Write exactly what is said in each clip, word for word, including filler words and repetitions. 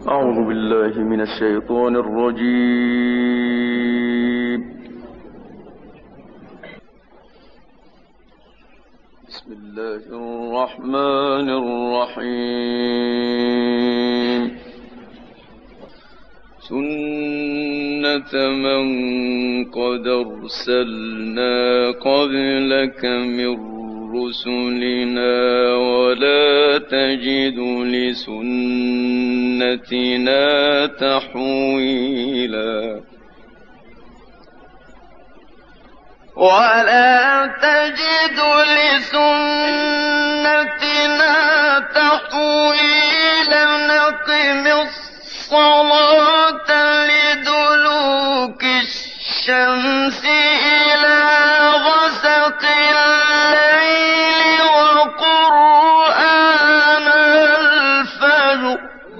أعوذ بالله من الشيطان الرجيم. بسم الله الرحمن الرحيم. سنة من قد أرسلنا قبلك من رسلنا ولا تجد لسنتنا تحويلا ولا تجد لسنتنا تحويلا نقم الصلاة لدلوك الشمس إلى غسق الليل وقرآن الفجر.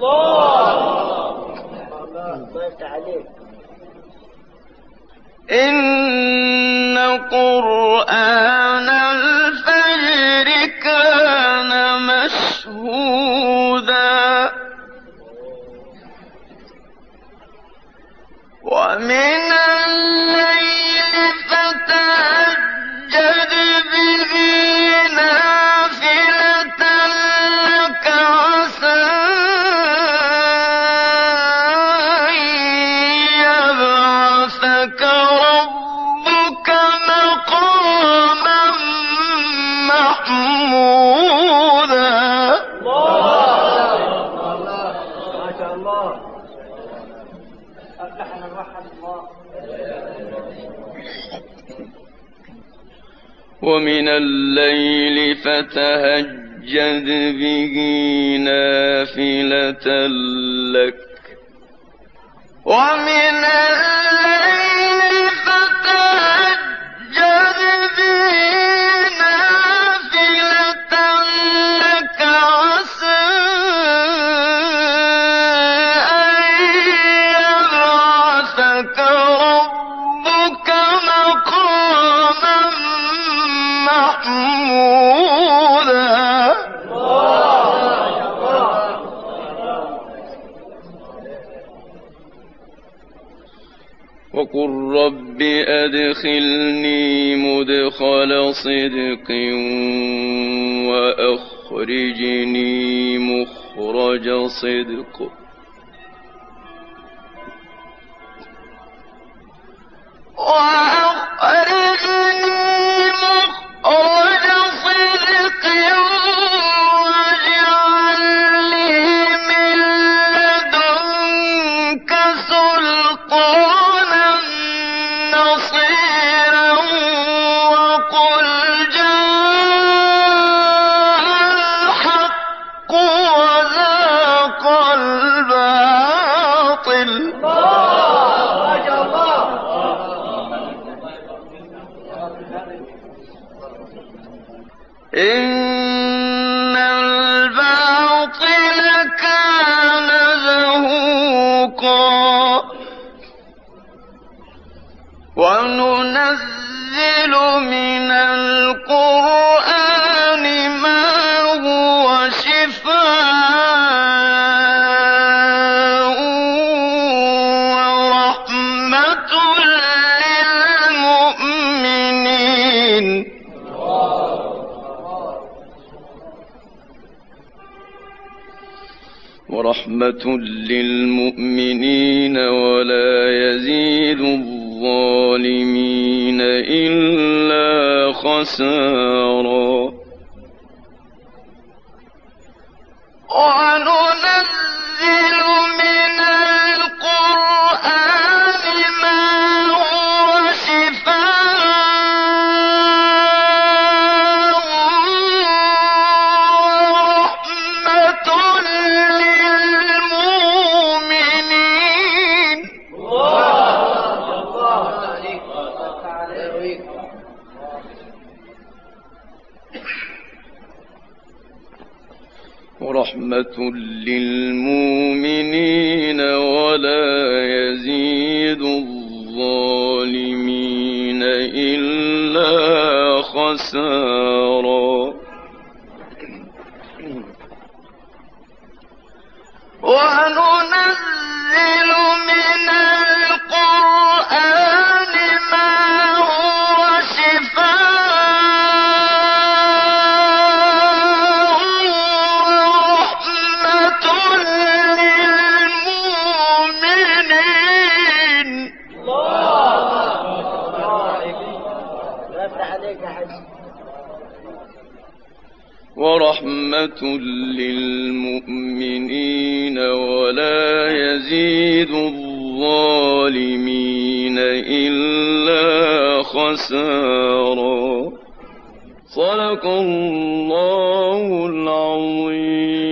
إن قرآن الفجر كان مشهودا ومن الليل فتهجد به نافلة لك عسى أن يبعثك ربك مقاما محمودا. ما شاء الله. أفلحنا الرحمة الله. ومن الليل فتهجد به نافلة لك ومن الليل فتهجد به نافلة لك عسى أن يبعثك ربك مقاما محمودا. وقل رب أدخلني مدخل صدق وأخرجني مخرج صدق وأخرجني مخرج صدق واجعل لي من لدنك سلطانا نصيرا وقل جاء الحق وزاق الباطل. ما شاء الله. إن الباطل كان زهوقا وننزل من القرآن ما هو شفاء ورحمة للمؤمنين ورحمة للمؤمنين ولا يزيد الظالمين إلا خسارا. وننزل من القرآن ما هو شفاء ورحمة للمؤمنين ورحمة للمؤمنين ولا يزيد الظالمين إلا خسارا. وننزل الله يفتح عليك يا حج. ورحمة للمؤمنين ولا يزيد الظالمين إلا خسارا. صدق الله العظيم.